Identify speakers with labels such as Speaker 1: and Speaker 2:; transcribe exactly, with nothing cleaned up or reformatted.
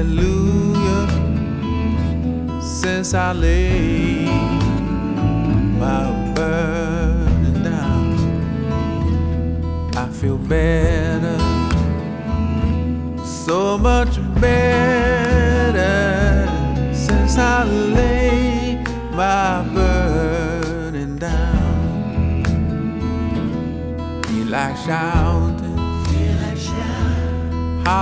Speaker 1: hallelujah, since I laid my burden down. I feel better, so much better, since I laid my burden down. Feel like shouting